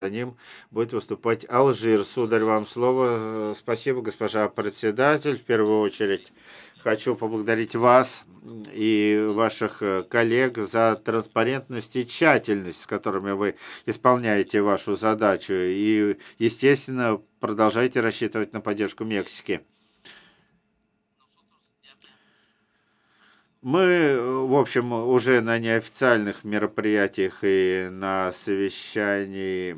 За ним будет выступать Алжир. Сударь, вам слово. Спасибо, госпожа председатель. В первую очередь хочу поблагодарить вас и ваших коллег за транспарентность и тщательность, с которыми вы исполняете вашу задачу. И, естественно, продолжайте рассчитывать на поддержку Мексики. Мы, в общем, уже на неофициальных мероприятиях и на совещании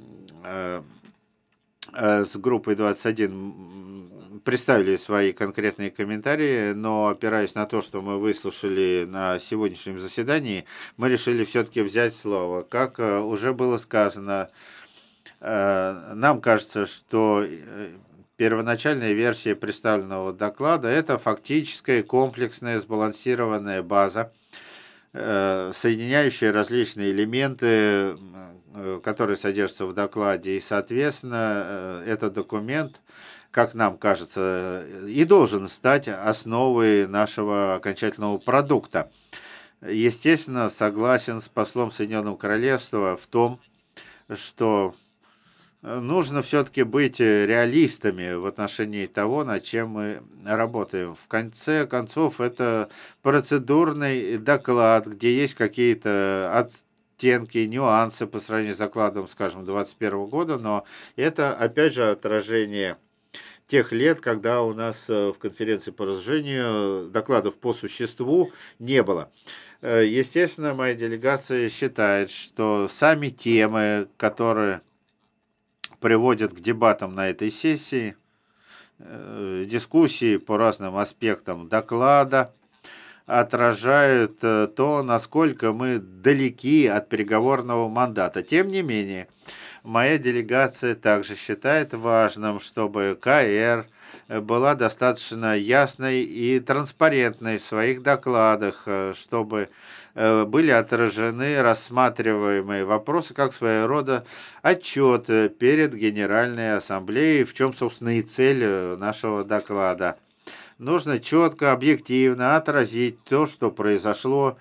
с группой 21 представили свои конкретные комментарии, но опираясь на то, что мы выслушали на сегодняшнем заседании, мы решили все-таки взять слово. Как уже было сказано, нам кажется, что первоначальная версия представленного доклада – это фактическая комплексная сбалансированная база, соединяющая различные элементы, которые содержатся в докладе, и, соответственно, этот документ, как нам кажется, и должен стать основой нашего окончательного продукта. Естественно, согласен с послом Соединенного Королевства в том, что нужно все-таки быть реалистами в отношении того, над чем мы работаем. В конце концов, это процедурный доклад, где есть какие-то оттенки, нюансы по сравнению с докладом, скажем, 2021 года, но это, опять же, отражение тех лет, когда у нас в конференции по разоружению докладов по существу не было. Естественно, моя делегация считает, что сами темы, которые приводят к дебатам на этой сессии, дискуссии по разным аспектам доклада, отражают то, насколько мы далеки от переговорного мандата. Тем не менее, моя делегация также считает важным, чтобы КР была достаточно ясной и транспарентной в своих докладах, чтобы были отражены рассматриваемые вопросы как своего рода отчет перед Генеральной Ассамблеей, в чем, собственно, и цель нашего доклада. Нужно четко, объективно отразить то, что произошло.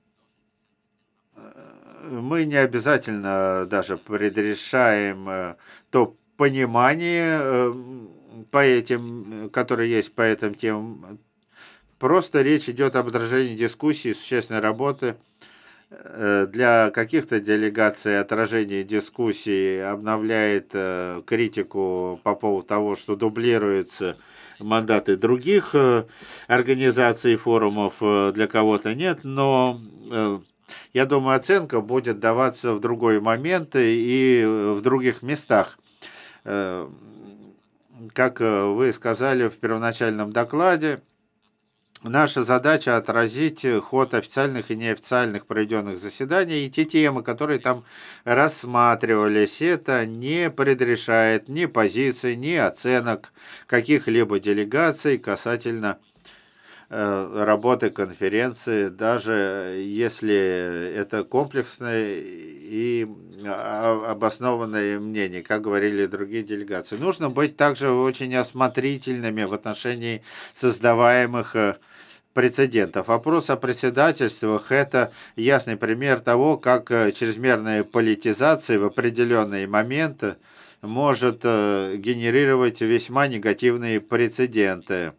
Мы не обязательно даже предрешаем то понимание по этим, которое есть по этим темам. Просто речь идет об отражении дискуссии, существенной работы. Для каких-то делегаций отражение дискуссии обновляет критику по поводу того, что дублируются мандаты других организаций и форумов, для кого-то нет, но я думаю, оценка будет даваться в другой момент и в других местах. Э, Как вы сказали в первоначальном докладе, наша задача отразить ход официальных и неофициальных проведенных заседаний и те темы, которые там рассматривались. Это не предрешает ни позиций, ни оценок каких-либо делегаций касательно работы конференции, даже если это комплексное и обоснованное мнение, как говорили другие делегации. Нужно быть также очень осмотрительными в отношении создаваемых прецедентов. Вопрос о председательствах – это ясный пример того, как чрезмерная политизация в определенные моменты может генерировать весьма негативные прецеденты.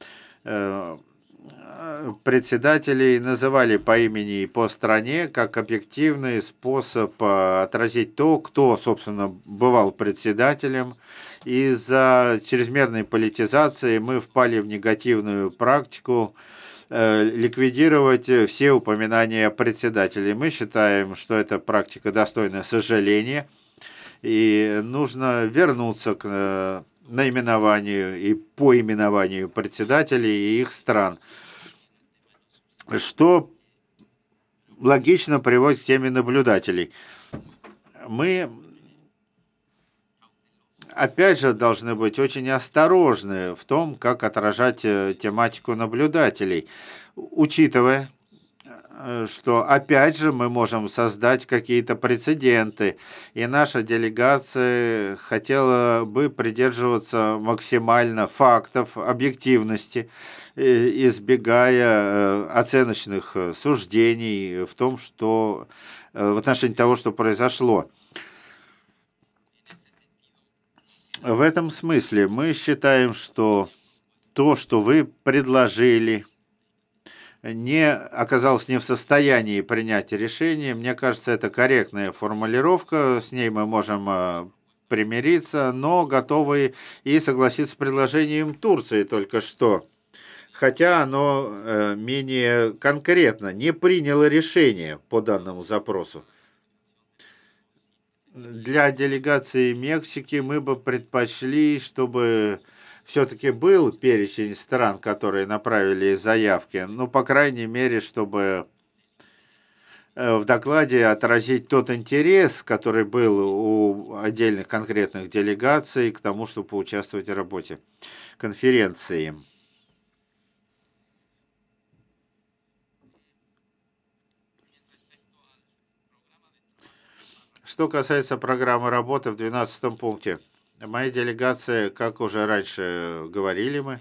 Председателей называли по имени и по стране как объективный способ отразить то, кто, собственно, бывал председателем. Из-за чрезмерной политизации мы впали в негативную практику ликвидировать все упоминания председателей. Мы считаем, что эта практика достойна сожаления, и нужно вернуться к наименованию и поименованию председателей и их стран, что логично приводит к теме наблюдателей. Мы, опять же, должны быть очень осторожны в том, как отражать тематику наблюдателей, учитывая, что опять же мы можем создать какие-то прецеденты, и наша делегация хотела бы придерживаться максимально фактов, объективности, избегая оценочных суждений в том, что в отношении того, что произошло. В этом смысле мы считаем, что то, что вы предложили, не оказался не в состоянии принять решение. Мне кажется, это корректная формулировка, с ней мы можем примириться, но готовы и согласиться с предложением Турции только что, хотя оно менее конкретно, не приняло решение по данному запросу. Для делегации Мексики мы бы предпочли, чтобы все-таки был перечень стран, которые направили заявки, ну, по крайней мере, чтобы в докладе отразить тот интерес, который был у отдельных конкретных делегаций к тому, чтобы поучаствовать в работе конференции. Что касается программы работы в 12 пункте, моя делегация, как уже раньше говорили мы,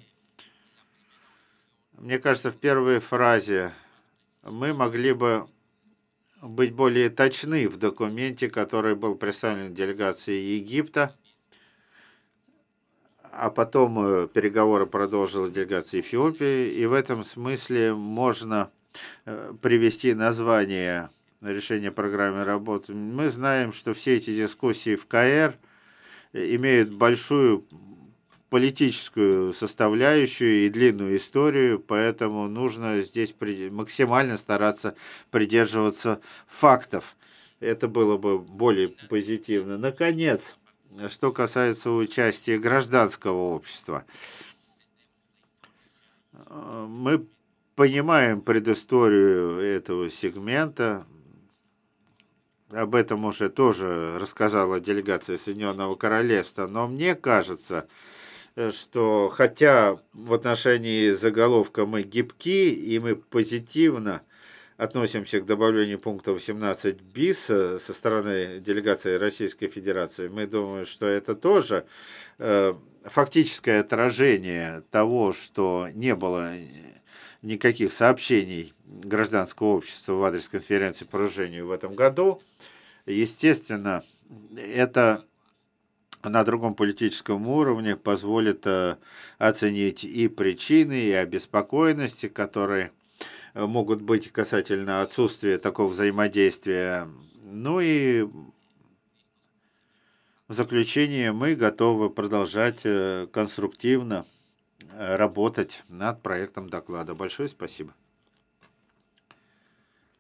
мне кажется, в первой фразе мы могли бы быть более точны в документе, который был представлен делегацией Египта, а потом переговоры продолжила делегация Эфиопии, и в этом смысле можно привести название решения программы работы. Мы знаем, что все эти дискуссии в КР имеют большую политическую составляющую и длинную историю, поэтому нужно здесь максимально стараться придерживаться фактов. Это было бы более позитивно. Наконец, что касается участия гражданского общества, мы понимаем предысторию этого сегмента. Об этом уже тоже рассказала делегация Соединенного Королевства. Но мне кажется, что хотя в отношении заголовка мы гибки и мы позитивно относимся к добавлению пункта 18 БИС со стороны делегации Российской Федерации, мы думаем, что это тоже фактическое отражение того, что не было никаких сообщений гражданского общества в адрес конференции по вооружению в этом году. Естественно, это на другом политическом уровне позволит оценить и причины, и обеспокоенности, которые могут быть касательно отсутствия такого взаимодействия. Ну и в заключение мы готовы продолжать конструктивно работать над проектом доклада. Большое спасибо.